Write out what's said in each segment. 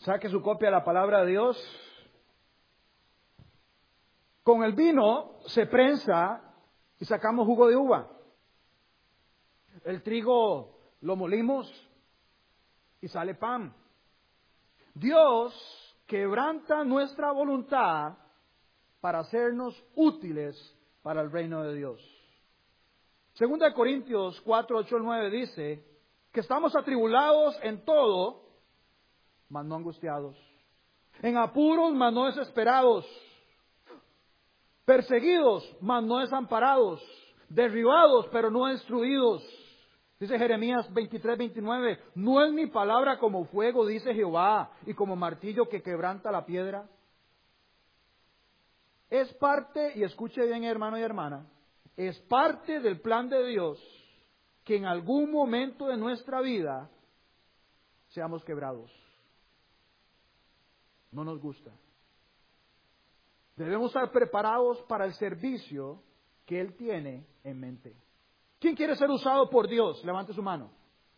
Saque su copia de la palabra de Dios. Con el vino se prensa y sacamos jugo de uva. El trigo lo molimos y sale pan. Dios quebranta nuestra voluntad para hacernos útiles para el reino de Dios. Segunda de Corintios 4, 8 al 9 dice que estamos atribulados en todo, mas no angustiados. En apuros, mas no desesperados. Perseguidos, mas no desamparados. Derribados, pero no destruidos. Dice Jeremías 23, 29. No es mi palabra como fuego, dice Jehová, y como martillo que quebranta la piedra. Es parte, y escuche bien hermano y hermana, es parte del plan de Dios que en algún momento de nuestra vida seamos quebrados. No nos gusta. Debemos estar preparados para el servicio que Él tiene en mente. ¿Quién quiere ser usado por Dios? Levante su mano.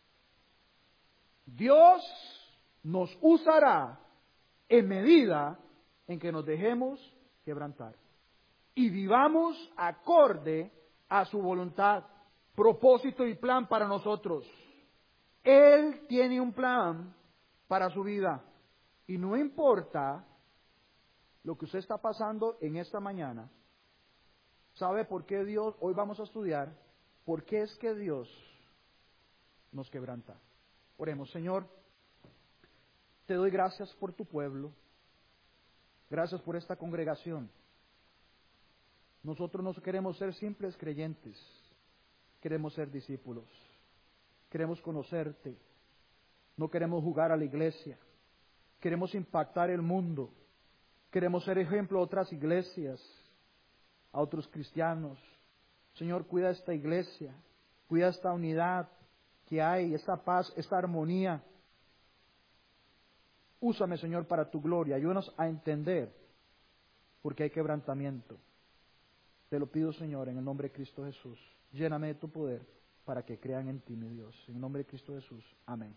Dios nos usará en medida en que nos dejemos quebrantar y vivamos acorde a su voluntad, propósito y plan para nosotros. Él tiene un plan para su vida y no importa lo que usted está pasando en esta mañana. ¿Sabe por qué Dios? Hoy vamos a estudiar por qué es que Dios nos quebranta. Oremos. Señor, te doy gracias por tu pueblo. Gracias por esta congregación. Nosotros no queremos ser simples creyentes. Queremos ser discípulos. Queremos conocerte. No queremos jugar a la iglesia. Queremos impactar el mundo. Queremos ser ejemplo a otras iglesias, a otros cristianos. Señor, cuida esta iglesia. Cuida esta unidad que hay, esta paz, esta armonía. Úsame, Señor, para tu gloria. Ayúdanos a entender porque hay quebrantamiento. Te lo pido, Señor, en el nombre de Cristo Jesús. Lléname de tu poder para que crean en ti, mi Dios. En el nombre de Cristo Jesús. Amén.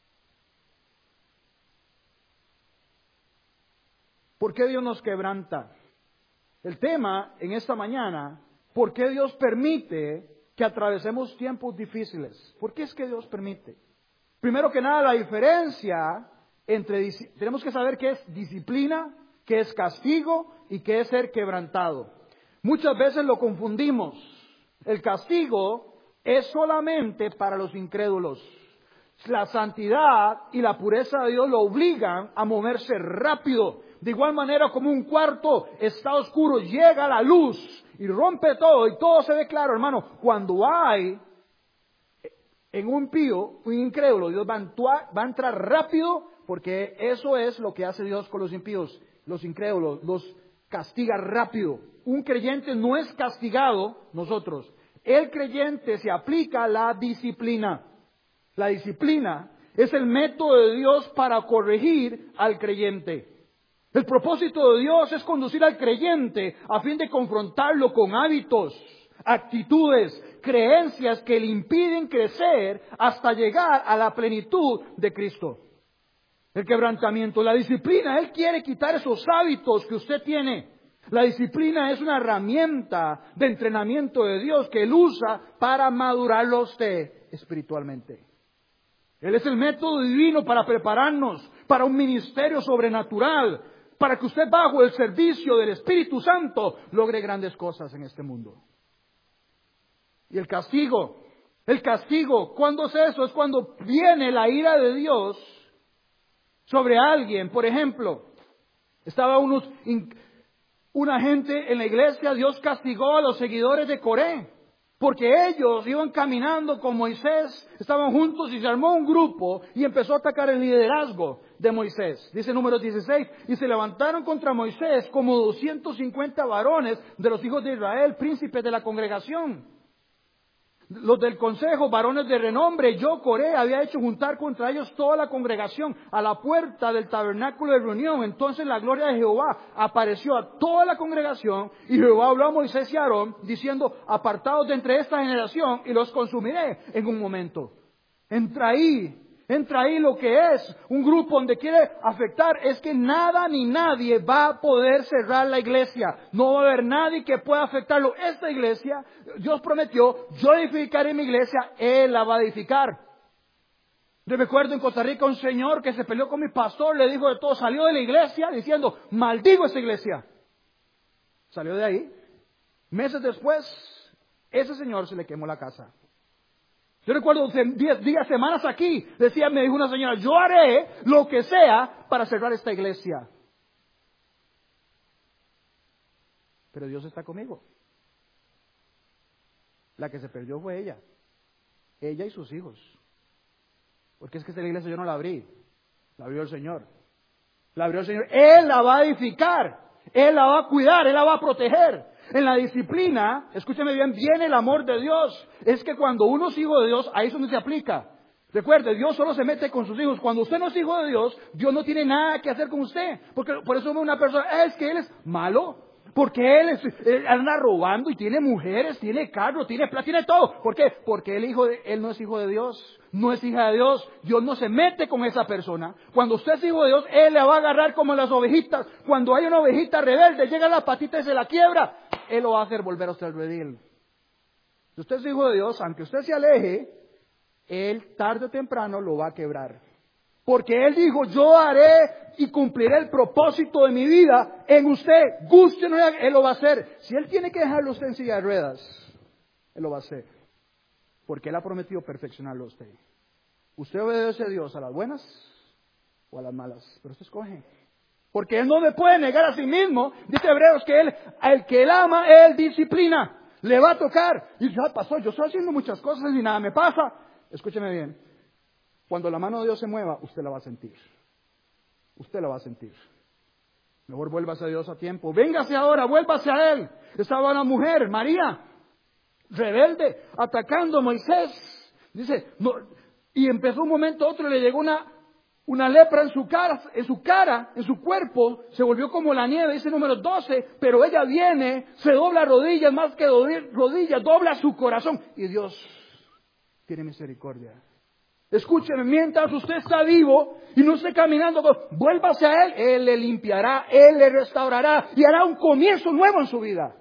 ¿Por qué Dios nos quebranta? El tema en esta mañana, ¿por qué Dios permite que atravesemos tiempos difíciles? ¿Por qué es que Dios permite? Primero que nada, la diferencia tenemos que saber qué es disciplina, qué es castigo y qué es ser quebrantado. Muchas veces lo confundimos. El castigo es solamente para los incrédulos. La santidad y la pureza de Dios lo obligan a moverse rápido. De igual manera como un cuarto está oscuro, llega la luz y rompe todo y todo se ve claro, hermano. Cuando hay en un pío, un incrédulo, Dios va a entrar rápido porque eso es lo que hace Dios con los impíos, los incrédulos, los castiga rápido. Un creyente no es castigado, nosotros. El creyente se aplica la disciplina. La disciplina es el método de Dios para corregir al creyente. El propósito de Dios es conducir al creyente a fin de confrontarlo con hábitos, actitudes, creencias que le impiden crecer hasta llegar a la plenitud de Cristo. El quebrantamiento, la disciplina, Él quiere quitar esos hábitos que usted tiene. La disciplina es una herramienta de entrenamiento de Dios que Él usa para madurarlo a usted espiritualmente. Él es el método divino para prepararnos para un ministerio sobrenatural, para que usted bajo el servicio del Espíritu Santo logre grandes cosas en este mundo. Y el castigo, ¿cuándo es eso? Es cuando viene la ira de Dios sobre alguien. Por ejemplo, estaba una gente en la iglesia, Dios castigó a los seguidores de Coré, porque ellos iban caminando con Moisés, estaban juntos y se armó un grupo y empezó a atacar el liderazgo de Moisés. Dice Números 16, y se levantaron contra Moisés como 250 varones de los hijos de Israel, príncipes de la congregación. Los del consejo, varones de renombre, yo, Coré, había hecho juntar contra ellos toda la congregación a la puerta del tabernáculo de reunión. Entonces la gloria de Jehová apareció a toda la congregación y Jehová habló a Moisés y a Aarón diciendo, apartados de entre esta generación y los consumiré en un momento. Entra ahí Entra ahí lo que es un grupo donde quiere afectar. Es que nada ni nadie va a poder cerrar la iglesia. No va a haber nadie que pueda afectarlo. Esta iglesia, Dios prometió, yo edificaré mi iglesia, Él la va a edificar. Yo recuerdo en Costa Rica un señor que se peleó con mi pastor, le dijo de todo, salió de la iglesia diciendo, maldigo esta iglesia. Salió de ahí. Meses después, ese señor se le quemó la casa. Yo recuerdo 10 días, semanas aquí, me dijo una señora, yo haré lo que sea para cerrar esta iglesia. Pero Dios está conmigo. La que se perdió fue ella y sus hijos. Porque es que esta iglesia yo no la abrí, la abrió el Señor. La abrió el Señor. Él la va a edificar, Él la va a cuidar, Él la va a proteger. En la disciplina, escúcheme bien, viene el amor de Dios. Es que cuando uno es hijo de Dios, ahí es donde se aplica. Recuerde, Dios solo se mete con sus hijos. Cuando usted no es hijo de Dios, Dios no tiene nada que hacer con usted. Porque por eso una persona, es que él es malo. Porque él anda robando y tiene mujeres, tiene carro, tiene plata, tiene todo. ¿Por qué? Porque él no es hijo de Dios, no es hija de Dios. Dios no se mete con esa persona. Cuando usted es hijo de Dios, Él la va a agarrar como las ovejitas. Cuando hay una ovejita rebelde, llega la patita y se la quiebra, Él lo va a hacer volver a usted al redil. Si usted es hijo de Dios, aunque usted se aleje, Él tarde o temprano lo va a quebrar. Porque Él dijo, yo haré y cumpliré el propósito de mi vida en usted. Guste o no, Él lo va a hacer. Si Él tiene que dejarlo usted en silla de ruedas, Él lo va a hacer. Porque Él ha prometido perfeccionarlo a usted. Usted obedece a Dios a las buenas o a las malas. Pero usted escoge. Porque Él no le puede negar a sí mismo. Dice Hebreos que el que Él ama, Él disciplina. Le va a tocar. Y dice, pastor, yo estoy haciendo muchas cosas y nada me pasa. Escúcheme bien. Cuando la mano de Dios se mueva, usted la va a sentir. Usted la va a sentir. Mejor vuélvase a Dios a tiempo. Véngase ahora, vuélvase a Él. Estaba una mujer, María, rebelde, atacando a Moisés. Dice, no, y empezó un momento a otro, le llegó una lepra en su cara, en su cuerpo, se volvió como la nieve, dice número 12, pero ella viene, se dobla rodillas, más que rodillas, dobla su corazón. Y Dios tiene misericordia. Escúcheme, mientras usted está vivo y no esté caminando, vuélvase a Él. Él le limpiará, Él le restaurará y hará un comienzo nuevo en su vida.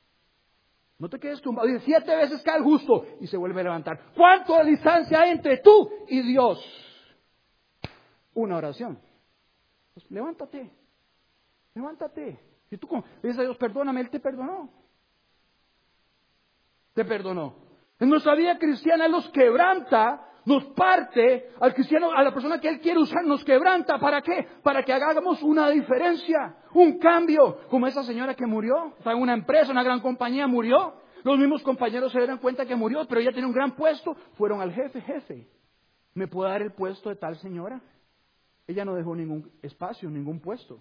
No te quedes tumbado. Dice, 7 veces cae el justo y se vuelve a levantar. ¿Cuánto de distancia hay entre tú y Dios? Una oración. Pues levántate. Si tú le dices a Dios, perdóname, Él te perdonó. Te perdonó. En nuestra vida cristiana Él nos quebranta, nos parte, al cristiano, a la persona que Él quiere usar, nos quebranta. ¿Para qué? Para que hagamos una diferencia, un cambio. Como esa señora que murió, está en una empresa, una gran compañía, murió. Los mismos compañeros se dieron cuenta que murió, pero ella tiene un gran puesto. Fueron al jefe, ¿me puede dar el puesto de tal señora? Ella no dejó ningún espacio, ningún puesto.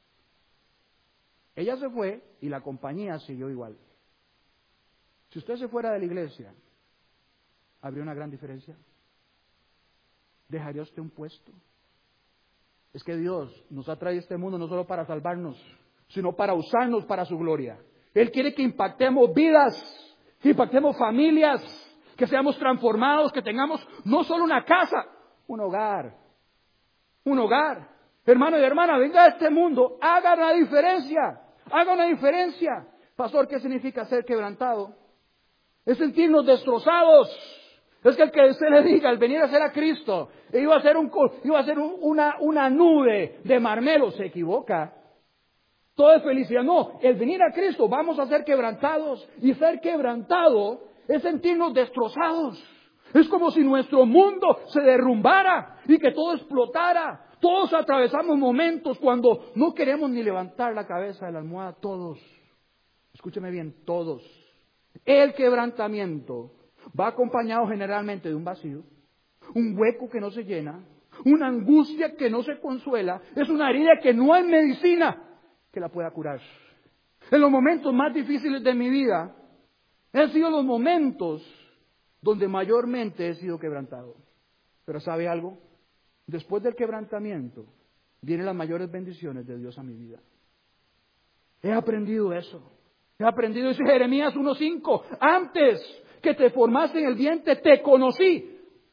Ella se fue y la compañía siguió igual. Si usted se fuera de la iglesia, ¿habría una gran diferencia? ¿Dejaría usted un puesto? Es que Dios nos ha traído a este mundo no solo para salvarnos, sino para usarnos para su gloria. Él quiere que impactemos vidas, que impactemos familias, que seamos transformados, que tengamos no solo una casa, un hogar. Un hogar. Hermano y hermana, venga a este mundo, haga una diferencia. Haga una diferencia. Pastor, ¿qué significa ser quebrantado? Es sentirnos destrozados. Es que el que usted le diga, el venir a ser a Cristo, iba a ser una nube de marmelo, se equivoca. Todo es felicidad. No, el venir a Cristo, vamos a ser quebrantados. Y ser quebrantado es sentirnos destrozados. Es como si nuestro mundo se derrumbara y que todo explotara. Todos atravesamos momentos cuando no queremos ni levantar la cabeza de la almohada. Todos. Escúcheme bien, todos. El quebrantamiento va acompañado generalmente de un vacío, un hueco que no se llena, una angustia que no se consuela. Es una herida que no hay medicina que la pueda curar. En los momentos más difíciles de mi vida, han sido los momentos donde mayormente he sido quebrantado. Pero ¿sabe algo? Después del quebrantamiento vienen las mayores bendiciones de Dios a mi vida. He aprendido eso. He aprendido, dice Jeremías 1:5, antes que te formaste en el vientre te conocí.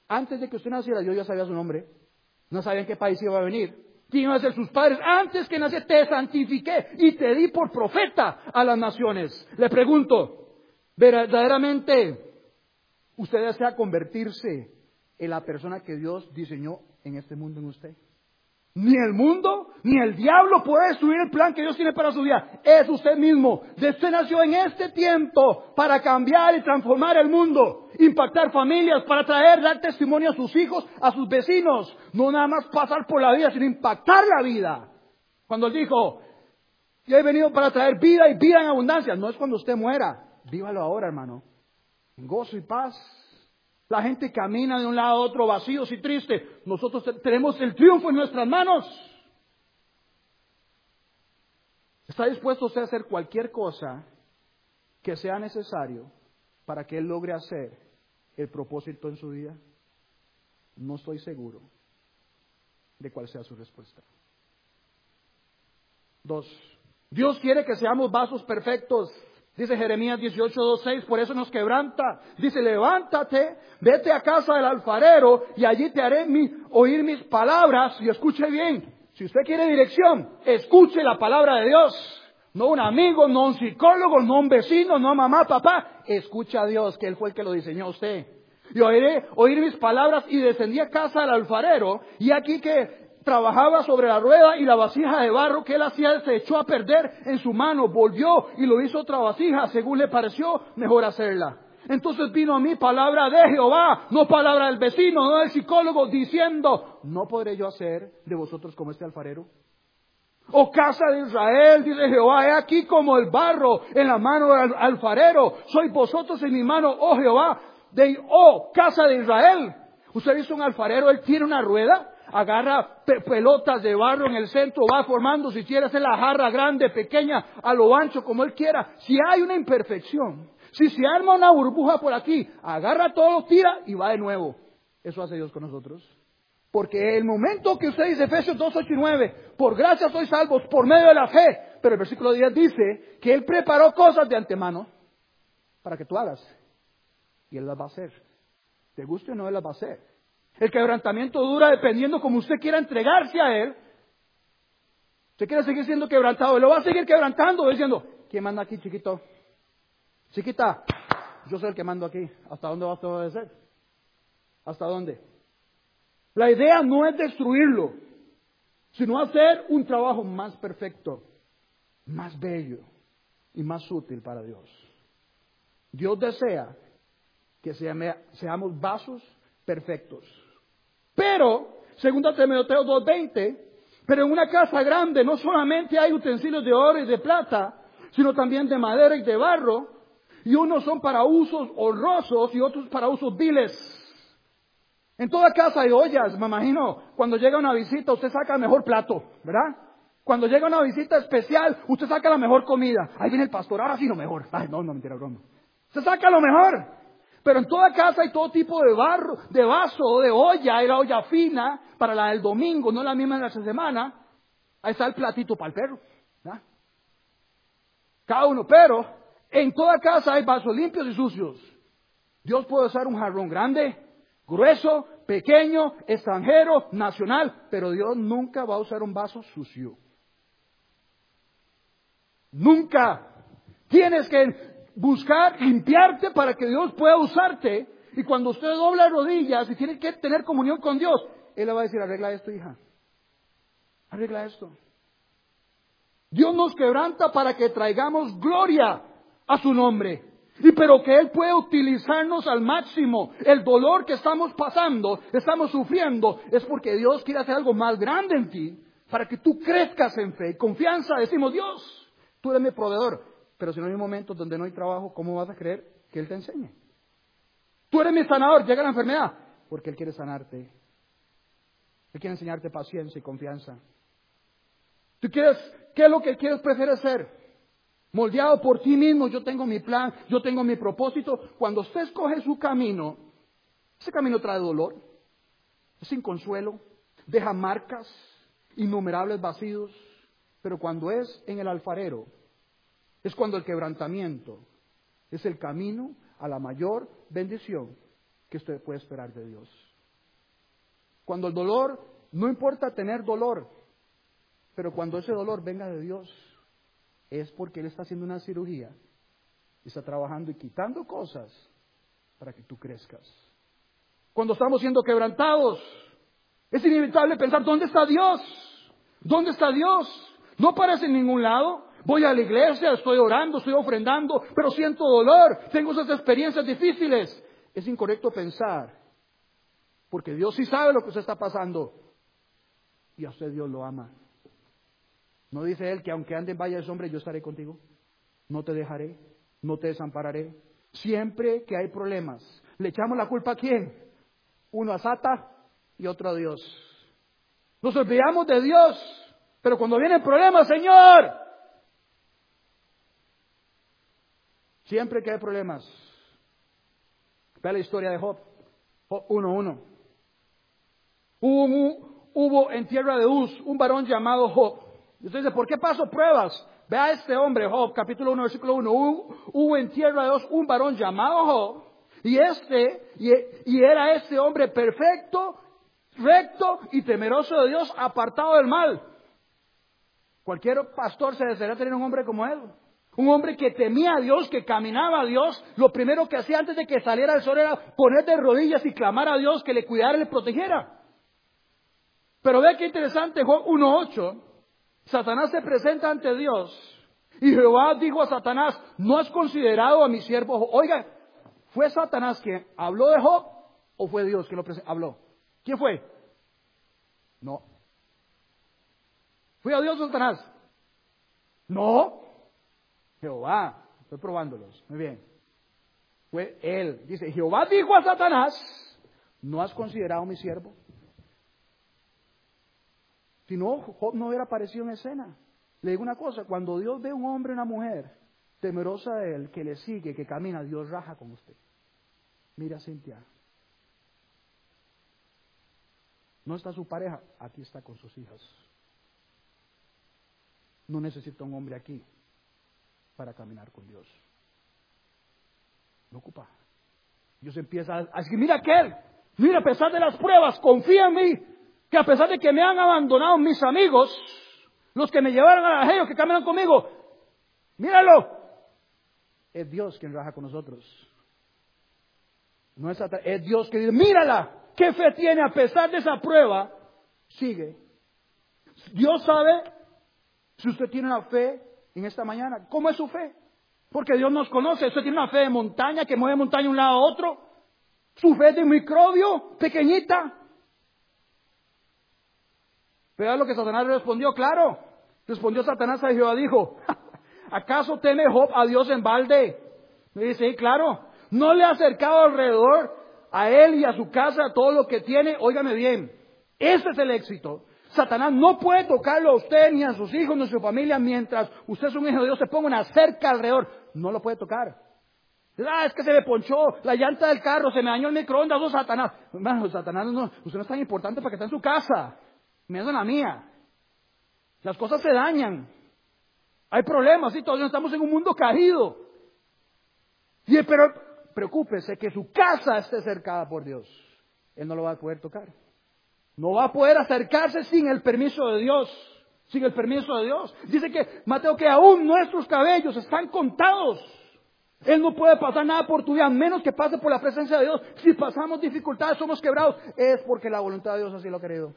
Antes de que usted naciera, yo ya sabía su nombre. No sabía en qué país iba a venir. ¿Quién iban a ser sus padres? Antes que naciera te santifiqué y te di por profeta a las naciones. Le pregunto, ¿verdaderamente usted desea convertirse en la persona que Dios diseñó en este mundo en usted? Ni el mundo, ni el diablo puede destruir el plan que Dios tiene para su vida. Es usted mismo. Usted nació en este tiempo para cambiar y transformar el mundo, impactar familias, para dar testimonio a sus hijos, a sus vecinos. No nada más pasar por la vida, sino impactar la vida. Cuando Él dijo, yo he venido para traer vida y vida en abundancia. No es cuando usted muera. Vívalo ahora, hermano. En gozo y paz. La gente camina de un lado a otro vacíos y tristes. Nosotros tenemos el triunfo en nuestras manos. ¿Está dispuesto usted a hacer cualquier cosa que sea necesario para que Él logre hacer el propósito en su vida? No estoy seguro de cuál sea su respuesta. 2. Dios quiere que seamos vasos perfectos. Dice Jeremías 18:2-6, por eso nos quebranta. Dice, levántate, vete a casa del alfarero y allí te haré oír mis palabras. Y escuche bien, si usted quiere dirección, escuche la palabra de Dios. No un amigo, no un psicólogo, no un vecino, no mamá, papá. Escucha a Dios, que Él fue el que lo diseñó a usted. Y oír mis palabras y descendí a casa del alfarero y aquí que trabajaba sobre la rueda y la vasija de barro que él hacía se echó a perder en su mano, volvió y lo hizo otra vasija según le pareció mejor hacerla. Entonces vino a mí palabra de Jehová, no palabra del vecino, no del psicólogo, diciendo, ¿no podré yo hacer de vosotros como este alfarero? Oh casa de Israel, dice Jehová, he aquí como el barro en la mano del alfarero, sois vosotros en mi mano, oh Jehová, casa de Israel. ¿Usted ha visto un alfarero? Él tiene una rueda, agarra pelotas de barro en el centro, va formando, si quiere hacer la jarra grande, pequeña, a lo ancho, como él quiera. Si hay una imperfección, si se arma una burbuja por aquí, agarra todo, tira y va de nuevo. Eso hace Dios con nosotros. Porque el momento que usted dice, Efesios 2:8-9, por gracia sois salvos por medio de la fe, pero el versículo 10 dice que Él preparó cosas de antemano para que tú hagas. Y Él las va a hacer. Te guste o no, Él las va a hacer. El quebrantamiento dura dependiendo como usted quiera entregarse a Él. Usted quiere seguir siendo quebrantado, Él lo va a seguir quebrantando, diciendo, ¿quién manda aquí, chiquito? Chiquita, yo soy el que mando aquí. ¿Hasta dónde vas a obedecer? ¿Hasta dónde? La idea no es destruirlo, sino hacer un trabajo más perfecto, más bello y más útil para Dios. Dios desea que seamos vasos perfectos. Pero, según Timoteo 2:20, pero en una casa grande no solamente hay utensilios de oro y de plata, sino también de madera y de barro, y unos son para usos honrosos y otros para usos viles. En toda casa hay ollas, me imagino, cuando llega una visita usted saca el mejor plato, ¿verdad? Cuando llega una visita especial, usted saca la mejor comida. Ahí viene el pastor, ahora sí lo mejor. Ay, no, mentira, broma. Usted saca lo mejor. Pero en toda casa hay todo tipo de barro, de vaso, de olla. Hay la olla fina para la del domingo, no la misma de la semana. Ahí está el platito para el perro, ¿verdad? Cada uno, pero en toda casa hay vasos limpios y sucios. Dios puede usar un jarrón grande, grueso, pequeño, extranjero, nacional, pero Dios nunca va a usar un vaso sucio. Nunca. Tienes que buscar limpiarte para que Dios pueda usarte. Y cuando usted dobla rodillas y tiene que tener comunión con Dios, Él le va a decir, arregla esto, hija. Arregla esto. Dios nos quebranta para que traigamos gloria a su nombre. Pero que Él puede utilizarnos al máximo. El dolor que estamos pasando, estamos sufriendo, es porque Dios quiere hacer algo más grande en ti, para que tú crezcas en fe y confianza. Decimos, Dios, tú eres mi proveedor. Pero si no hay momentos donde no hay trabajo, ¿cómo vas a creer que Él te enseñe? Tú eres mi sanador, llega la enfermedad, porque Él quiere sanarte. Él quiere enseñarte paciencia y confianza. ¿Tú quieres, qué es lo que quieres, prefieres ser? Moldeado por ti mismo, yo tengo mi plan, yo tengo mi propósito. Cuando usted escoge su camino, ese camino trae dolor, es sin consuelo, deja marcas, innumerables vacíos. Pero cuando es en el alfarero, es cuando el quebrantamiento es el camino a la mayor bendición que usted puede esperar de Dios. Cuando el dolor, no importa tener dolor, pero cuando ese dolor venga de Dios, es porque Él está haciendo una cirugía y está trabajando y quitando cosas para que tú crezcas. Cuando estamos siendo quebrantados, es inevitable pensar, ¿dónde está Dios? ¿Dónde está Dios? No aparece en ningún lado. Voy a la iglesia, estoy orando, estoy ofrendando, pero siento dolor, tengo esas experiencias difíciles. Es incorrecto pensar, porque Dios sí sabe lo que usted está pasando y a usted Dios lo ama. ¿No dice Él que aunque ande en valle de sombra, yo estaré contigo? No te dejaré, no te desampararé. Siempre que hay problemas, ¿le echamos la culpa a quién? Uno a Sata y otro a Dios. Nos olvidamos de Dios, pero cuando vienen problemas, Señor, siempre que hay problemas, vea la historia de Job, Job 1:1. Hubo en tierra de Uz un varón llamado Job. Y usted dice, ¿por qué paso pruebas? Vea a este hombre, Job, capítulo 1, versículo 1. Hubo en tierra de Uz un varón llamado Job. Y era este hombre perfecto, recto y temeroso de Dios, apartado del mal. Cualquier pastor se desearía tener un hombre como él. Un hombre que temía a Dios, que caminaba a Dios. Lo primero que hacía antes de que saliera el sol era poner de rodillas y clamar a Dios que le cuidara y le protegiera. Pero ve qué interesante, Job 1:8. Satanás se presenta ante Dios y Jehová dijo a Satanás, ¿no has considerado a mi siervo Job? Oiga, ¿fue Satanás quien habló de Job o fue Dios quien habló? ¿Quién fue? No. ¿Fue a Dios o Satanás? No. Jehová. Estoy probándolos. Muy bien. Fue él. Dice, Jehová dijo a Satanás, ¿no has considerado mi siervo? Si no, Job no hubiera aparecido en escena. Le digo una cosa, cuando Dios ve a un hombre y una mujer temerosa de Él, que le sigue, que camina, Dios raja con usted. Mira, Cintia. No está su pareja, aquí está con sus hijas. No necesita un hombre aquí para caminar con Dios. No ocupa. Dios empieza a decir, mira aquel, mira, a pesar de las pruebas, confía en mí, que a pesar de que me han abandonado mis amigos, los que me llevaron al Evangelio, que caminan conmigo, míralo. Es Dios quien raja con nosotros. No es Dios que dice, mírala, qué fe tiene a pesar de esa prueba, sigue. Dios sabe si usted tiene una fe en esta mañana. ¿Cómo es su fe? Porque Dios nos conoce. Usted tiene una fe de montaña que mueve montaña de un lado a otro. Su fe es de microbio, pequeñita. Vea lo que Satanás le respondió, claro. Respondió Satanás a Jehová, dijo, ¿acaso teme Job a Dios en balde? Me dice, sí, claro. No le ha acercado alrededor a él y a su casa todo lo que tiene. Óigame bien, ese es el éxito. Satanás no puede tocarlo a usted, ni a sus hijos, ni a su familia, mientras usted es un hijo de Dios, se ponga una cerca alrededor. No lo puede tocar. Es que se me ponchó la llanta del carro, se me dañó el microondas, no, Satanás. Hermano, Satanás no, usted no es tan importante para que esté en su casa. Menos en la mía. Las cosas se dañan. Hay problemas, y todavía estamos en un mundo caído. Pero preocúpese que su casa esté cercada por Dios. Él no lo va a poder tocar. No va a poder acercarse sin el permiso de Dios. Sin el permiso de Dios. Dice que Mateo que aún nuestros cabellos están contados. Él no puede pasar nada por tu vida, a menos que pase por la presencia de Dios. Si pasamos dificultades, somos quebrados, es porque la voluntad de Dios así lo ha querido.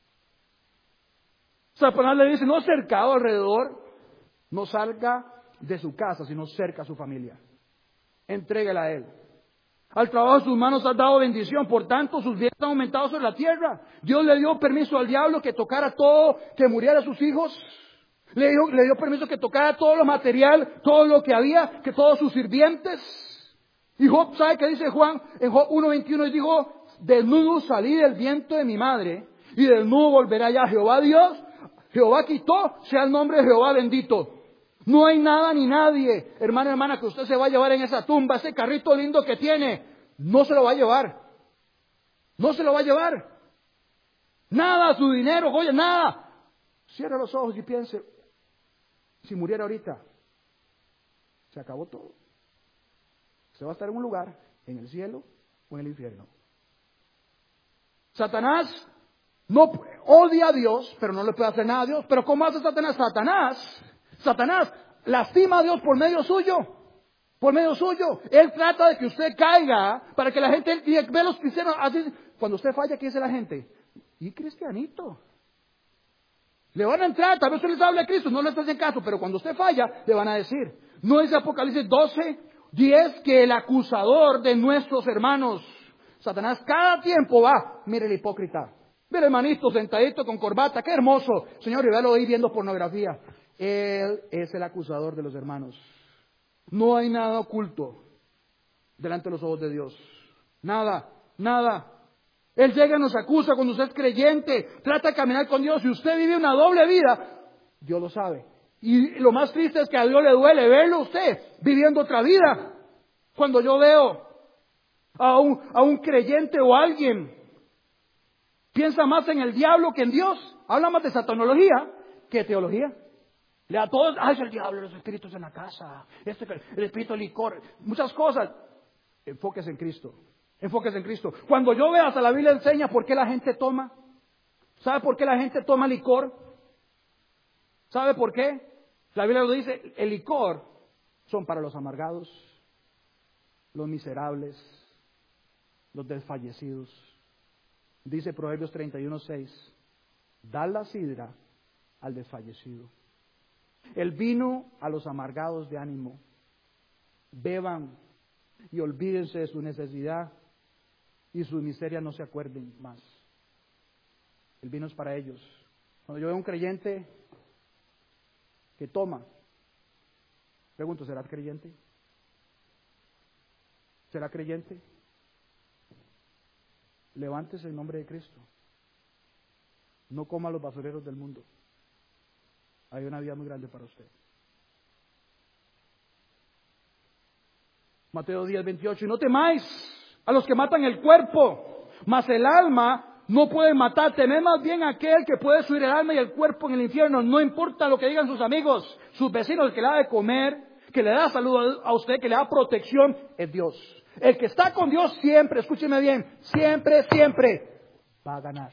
Satanás le dice, no cercado alrededor, no salga de su casa, sino cerca a su familia. Entrégala a Él. Al trabajo de sus manos ha dado bendición, por tanto sus bienes han aumentado sobre la tierra. Dios le dio permiso al diablo que tocara todo, que muriera a sus hijos. Le dio permiso que tocara todo lo material, todo lo que había, que todos sus sirvientes. Y Job, ¿sabe qué dice Juan? En Job 1:21 y dijo, desnudo salí del vientre de mi madre, y desnudo volverá allá. Jehová Dios, Jehová quitó, sea el nombre de Jehová bendito. No hay nada ni nadie, hermano, hermana, que usted se va a llevar en esa tumba, ese carrito lindo que tiene. No se lo va a llevar. No se lo va a llevar. Nada, su dinero, joya, nada. Cierra los ojos y piense, si muriera ahorita, se acabó todo. Usted va a estar en un lugar, en el cielo o en el infierno. Satanás No odia a Dios, pero no le puede hacer nada a Dios. Pero ¿cómo hace Satanás? Satanás lastima a Dios por medio suyo. Por medio suyo. Él trata de que usted caiga para que la gente ve a los cristianos así. Cuando usted falla, ¿qué dice la gente? ¿Y cristianito? Le van a entrar, tal vez usted les hable a Cristo, no le está haciendo caso, pero cuando usted falla, le van a decir. No dice Apocalipsis 12:10 que el acusador de nuestros hermanos, Satanás, cada tiempo va, mire el hipócrita, mire hermanito sentadito con corbata, qué hermoso, Señor, y véalo ahí viendo pornografía. Él es el acusador de los hermanos. No hay nada oculto delante de los ojos de Dios. Nada. Él llega y nos acusa cuando usted es creyente, trata de caminar con Dios. Si usted vive una doble vida, Dios lo sabe. Y lo más triste es que a Dios le duele verlo a usted viviendo otra vida. Cuando yo veo a un creyente o alguien piensa más en el diablo que en Dios, habla más de satanología que de teología. Le da todos, es el diablo, los espíritus en la casa, el espíritu de licor, muchas cosas. Enfóquese en Cristo. Enfóquese en Cristo. Cuando yo veo, hasta la Biblia enseña por qué la gente toma. ¿Sabe por qué la gente toma licor? ¿Sabe por qué? La Biblia lo dice, el licor son para los amargados, los miserables, los desfallecidos. Dice Proverbios 31:6, da la sidra al desfallecido, el vino a los amargados de ánimo. Beban y olvídense de su necesidad y su miseria, no se acuerden más. El vino es para ellos. Cuando yo veo a un creyente que toma, pregunto, ¿serás creyente? ¿Será creyente? Levántese en nombre de Cristo. No coma los basureros del mundo. Hay una vida muy grande para usted. Mateo 10:28, y no temáis a los que matan el cuerpo, mas el alma no puede matar. Temed más bien a aquel que puede destruir el alma y el cuerpo en el infierno. No importa lo que digan sus amigos, sus vecinos, el que le da de comer, que le da salud a usted, que le da protección, es Dios. El que está con Dios siempre, escúcheme bien, siempre va a ganar.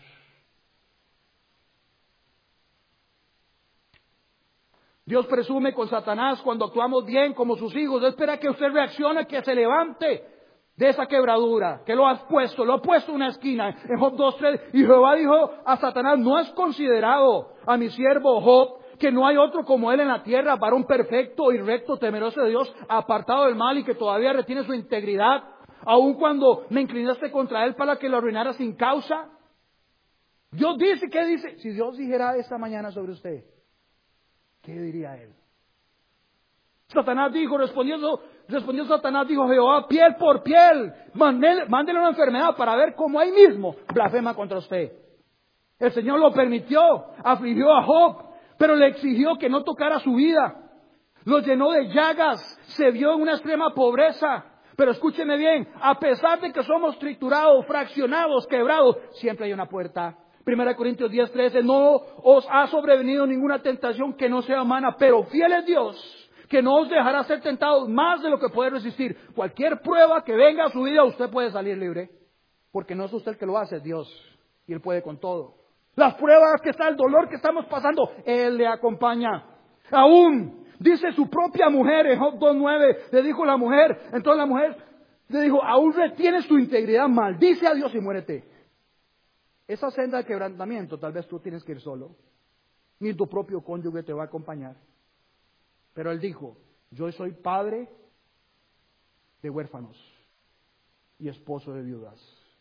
Dios presume con Satanás cuando actuamos bien como sus hijos. Dios espera que usted reaccione, que se levante de esa quebradura, que lo ha puesto en una esquina. En Job 2:3, y Jehová dijo a Satanás, ¿no has considerado a mi siervo Job, que no hay otro como él en la tierra, varón perfecto y recto, temeroso de Dios, apartado del mal y que todavía retiene su integridad, aun cuando me inclinaste contra él para que lo arruinara sin causa? Dios dice, ¿qué dice? Si Dios dijera esta mañana sobre usted, ¿qué diría él? Satanás dijo, respondió Satanás, dijo Jehová, piel por piel, mándele una enfermedad para ver cómo ahí mismo blasfema contra usted. El Señor lo permitió, afligió a Job, pero le exigió que no tocara su vida. Lo llenó de llagas, se vio en una extrema pobreza. Pero escúcheme bien, a pesar de que somos triturados, fraccionados, quebrados, siempre hay una puerta. 1 Corintios 10:13, no os ha sobrevenido ninguna tentación que no sea humana, pero fiel es Dios, que no os dejará ser tentados más de lo que puede resistir. Cualquier prueba que venga a su vida, usted puede salir libre, porque no es usted el que lo hace, es Dios, y Él puede con todo. Las pruebas que está, el dolor que estamos pasando, Él le acompaña. Aún, dice su propia mujer, en Job 2:9, le dijo la mujer, entonces la mujer le dijo, aún retienes tu integridad, maldice a Dios y muérete. Esa senda de quebrantamiento, tal vez tú tienes que ir solo, ni tu propio cónyuge te va a acompañar. Pero él dijo, yo soy padre de huérfanos y esposo de viudas.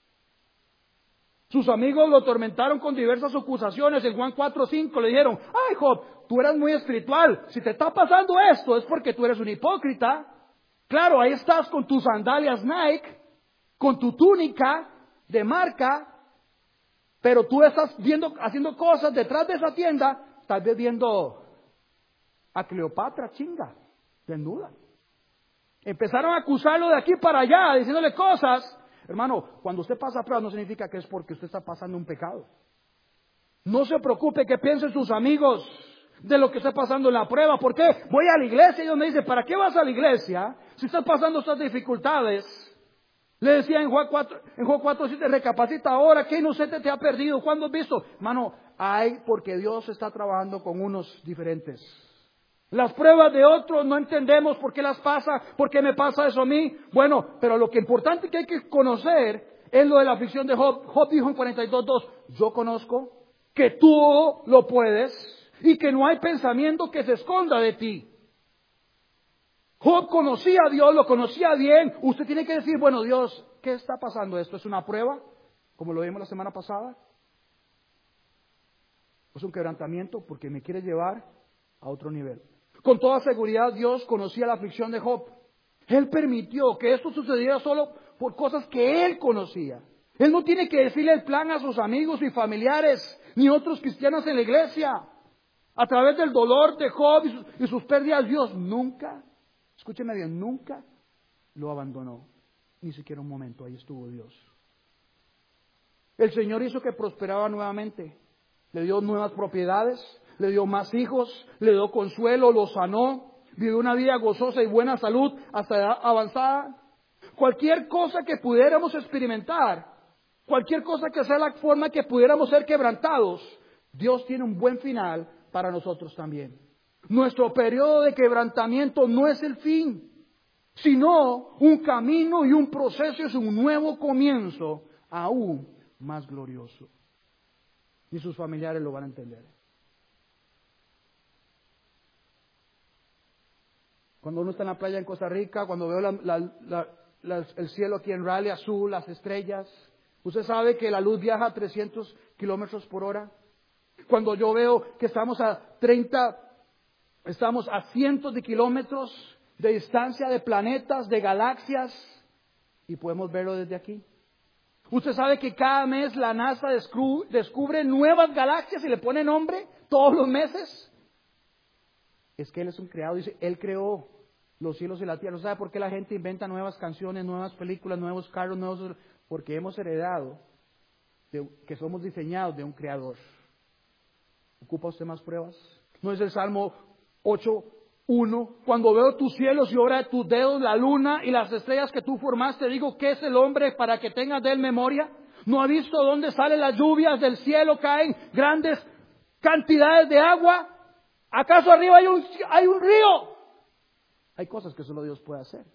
Sus amigos lo atormentaron con diversas acusaciones. En Juan 4:5 le dijeron, ay Job, tú eras muy espiritual, si te está pasando esto es porque tú eres un hipócrita. Claro, ahí estás con tus sandalias Nike, con tu túnica de marca, pero tú estás haciendo cosas detrás de esa tienda, tal vez viendo a Cleopatra desnuda. Empezaron a acusarlo de aquí para allá, diciéndole cosas. Hermano, cuando usted pasa pruebas no significa que es porque usted está pasando un pecado. No se preocupe que piensen sus amigos de lo que está pasando en la prueba. ¿Por qué? Voy a la iglesia y Dios me dice, ¿para qué vas a la iglesia si estás pasando estas dificultades? Le decía en Juan 4:7, recapacita ahora, ¿qué inocente te ha perdido? ¿Cuándo has visto? Hermano, hay porque Dios está trabajando con unos diferentes. Las pruebas de otros no entendemos por qué las pasa, por qué me pasa eso a mí. Bueno, pero lo que importante que hay que conocer es lo de la aflicción de Job. Job dijo en 42:2, yo conozco que tú lo puedes y que no hay pensamiento que se esconda de ti. Job conocía a Dios, lo conocía bien. Usted tiene que decir, bueno, Dios, ¿qué está pasando? ¿Esto es una prueba? Como lo vimos la semana pasada. Es un quebrantamiento porque me quiere llevar a otro nivel. Con toda seguridad Dios conocía la aflicción de Job. Él permitió que esto sucediera solo por cosas que Él conocía. Él no tiene que decirle el plan a sus amigos y familiares, ni otros cristianos en la iglesia. A través del dolor de Job y sus pérdidas, Dios nunca, escúcheme bien, nunca lo abandonó. Ni siquiera un momento, ahí estuvo Dios. El Señor hizo que prosperaba nuevamente. Le dio nuevas propiedades, le dio más hijos, le dio consuelo, lo sanó, vivió una vida gozosa y buena salud hasta edad avanzada. Cualquier cosa que pudiéramos experimentar, cualquier cosa que sea la forma que pudiéramos ser quebrantados, Dios tiene un buen final para nosotros también. Nuestro periodo de quebrantamiento no es el fin, sino un camino y un proceso, es un nuevo comienzo aún más glorioso. Y sus familiares lo van a entender. Cuando uno está en la playa en Costa Rica, cuando veo el cielo aquí en Raleigh azul, las estrellas, usted sabe que la luz viaja a 300 kilómetros por hora. Cuando yo veo que estamos a cientos de kilómetros de distancia de planetas, de galaxias, y podemos verlo desde aquí. Usted sabe que cada mes la NASA descubre nuevas galaxias y le pone nombre todos los meses. Es que Él es un creador, dice, Él creó los cielos y la tierra. ¿No sabe por qué la gente inventa nuevas canciones, nuevas películas, nuevos carros, porque hemos heredado que somos diseñados de un creador. ¿Ocupa usted más pruebas? ¿No es el Salmo 8:1? Cuando veo tus cielos y obra de tus dedos, la luna y las estrellas que tú formaste, digo, ¿qué es el hombre para que tengas de él memoria? ¿No ha visto dónde salen las lluvias del cielo? Caen grandes cantidades de agua. ¿Acaso arriba hay un río? Hay cosas que solo Dios puede hacer.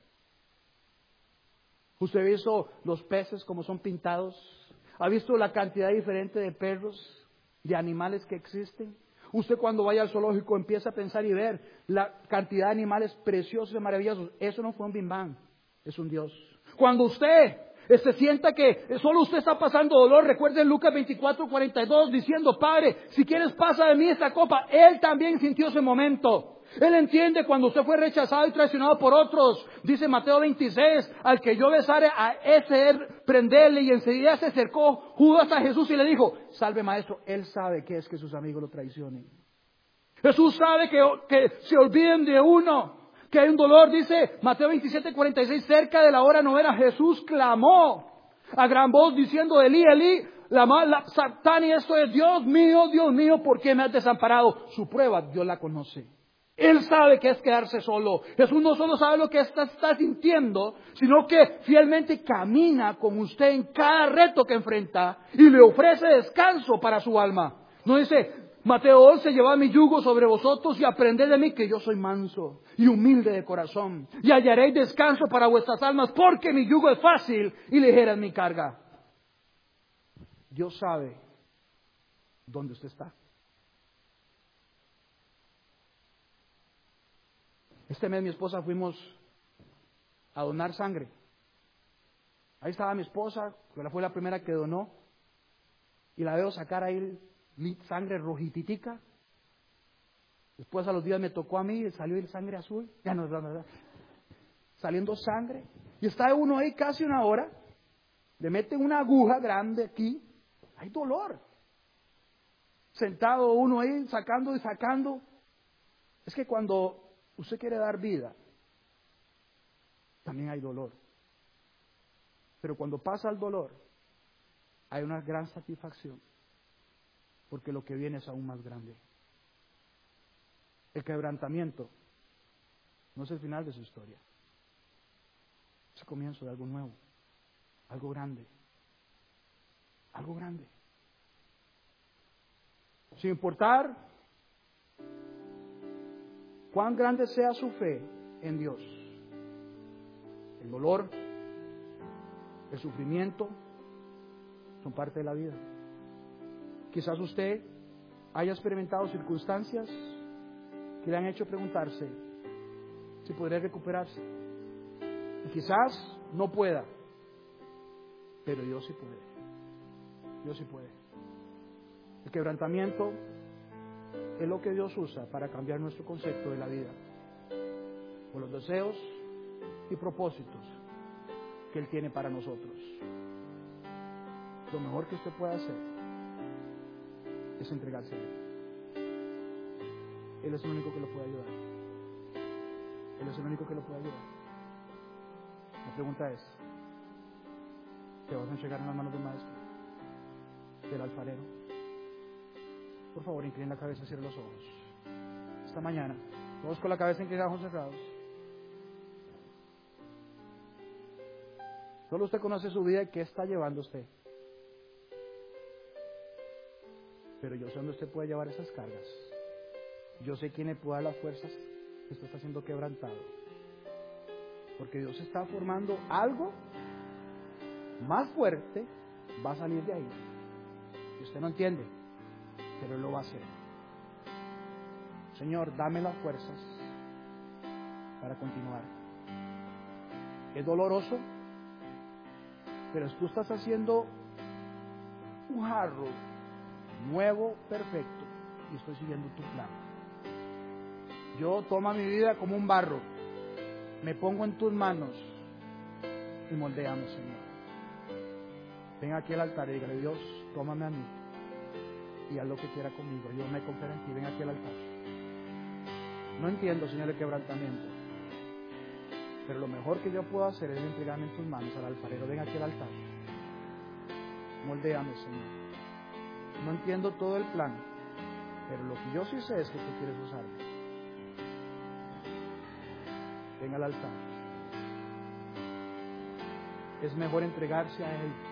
¿Usted ha visto los peces como son pintados? ¿Ha visto la cantidad diferente de perros, de animales que existen? Usted cuando vaya al zoológico empieza a pensar y ver la cantidad de animales preciosos y maravillosos. Eso no fue un bim bam, es un Dios. Cuando usted se sienta que solo usted está pasando dolor, recuerde Lucas 24:42 diciendo, Padre, si quieres pasa de mí esta copa. Él también sintió ese momento. Él entiende cuando usted fue rechazado y traicionado por otros. Dice Mateo 26, al que yo besare a ese prenderle, y enseguida se acercó Judas a Jesús y le dijo, salve maestro. Él sabe que es que sus amigos lo traicionen. Jesús sabe que se olviden de uno, que hay un dolor. Dice Mateo 27:46, cerca de la hora novena Jesús clamó a gran voz diciendo, Elí, Elí, lama sabtani, esto es, Dios mío, ¿por qué me has desamparado? Su prueba Dios la conoce. Él sabe que es quedarse solo. Jesús no solo sabe lo que está sintiendo, sino que fielmente camina con usted en cada reto que enfrenta y le ofrece descanso para su alma. No dice, Mateo 11, llevad mi yugo sobre vosotros y aprended de mí que yo soy manso y humilde de corazón. Y hallaréis descanso para vuestras almas, porque mi yugo es fácil y ligera es mi carga. Dios sabe dónde usted está. Este mes mi esposa fuimos a donar sangre. Ahí estaba mi esposa, que fue la primera que donó, y la veo sacar ahí sangre rojititica. Después a los días me tocó a mí y salió el sangre azul. Ya no es verdad. Saliendo sangre. Y está uno ahí casi una hora. Le meten una aguja grande aquí. Hay dolor. Sentado uno ahí sacando y sacando. Es que cuando usted quiere dar vida, también hay dolor. Pero cuando pasa el dolor, hay una gran satisfacción, porque lo que viene es aún más grande. El quebrantamiento no es el final de su historia, es el comienzo de algo nuevo. Algo grande. Algo grande. Sin importar cuán grande sea su fe en Dios, el dolor, el sufrimiento son parte de la vida. Quizás usted haya experimentado circunstancias que le han hecho preguntarse si podría recuperarse. Y quizás no pueda, pero Dios sí puede. Dios sí puede. El quebrantamiento es lo que Dios usa para cambiar nuestro concepto de la vida, por los deseos y propósitos que Él tiene para nosotros. Lo mejor que usted puede hacer es entregarse a Él. Él es el único que lo puede ayudar. Él es el único que lo puede ayudar. La pregunta es, ¿te vas a entregar en las manos del Maestro, del alfarero? Por favor, incline la cabeza y cierre los ojos. Esta mañana, todos con la cabeza inclinada, ojos cerrados. Solo usted conoce su vida y qué está llevando usted. Pero yo sé dónde usted puede llevar esas cargas. Yo sé quién le puede dar las fuerzas que usted está siendo quebrantado. Porque Dios está formando algo más fuerte, va a salir de ahí. Y usted no entiende, pero Él lo va a hacer. Señor, dame las fuerzas para continuar. Es doloroso, pero tú estás haciendo un jarro nuevo, perfecto, y estoy siguiendo tu plan. Yo toma mi vida como un barro, me pongo en tus manos y moldeame, Señor. Ven aquí al altar y dígale: Dios, tómame a mí y haz lo que quiera conmigo. Yo me confío en ti. Ven aquí al altar. No entiendo, Señor, el quebrantamiento, pero lo mejor que yo puedo hacer es entregarme en tus manos al alfarero. Ven aquí al altar. Moldéame, Señor. No entiendo todo el plan, pero lo que yo sí sé es que tú quieres usarme. Ven al altar. Es mejor entregarse a Él.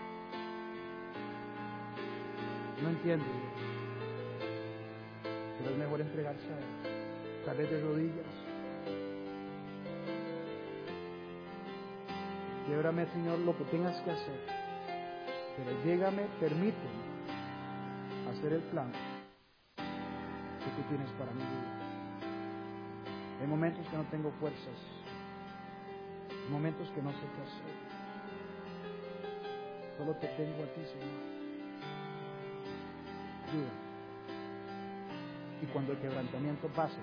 No entiendo, pero es mejor entregarse a Él. Tal vez de rodillas. Quiebrame, Señor, lo que tengas que hacer, pero llégame, permíteme hacer el plan que tú tienes para mi vida. Hay momentos que no tengo fuerzas, hay momentos que no sé qué hacer. Solo te tengo a ti, Señor. Ayúdame. Y cuando el quebrantamiento pase,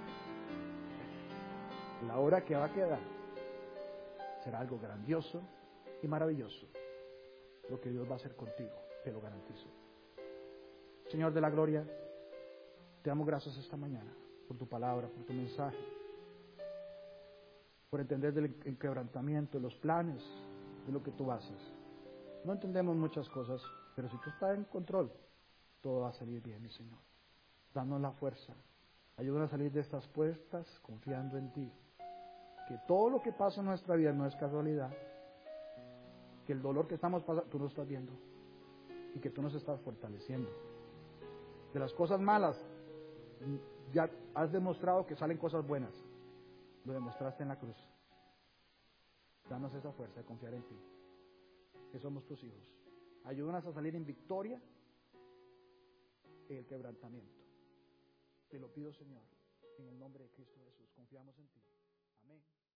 la hora que va a quedar será algo grandioso y maravilloso. Lo que Dios va a hacer contigo, te lo garantizo. Señor de la gloria, te damos gracias esta mañana por tu palabra, por tu mensaje, por entender del quebrantamiento, de los planes, de lo que tú haces. No entendemos muchas cosas, pero si tú estás en control, todo va a salir bien, mi Señor. Danos la fuerza, ayúdanos a salir de estas puertas confiando en ti. Que todo lo que pasa en nuestra vida no es casualidad, que el dolor que estamos pasando, tú lo estás viendo, y que tú nos estás fortaleciendo. De las cosas malas, ya has demostrado que salen cosas buenas. Lo demostraste en la cruz. Danos esa fuerza de confiar en ti, que somos tus hijos. Ayúdanos a salir en victoria en el quebrantamiento. Te lo pido, Señor, en el nombre de Cristo Jesús. Confiamos en ti. Amén.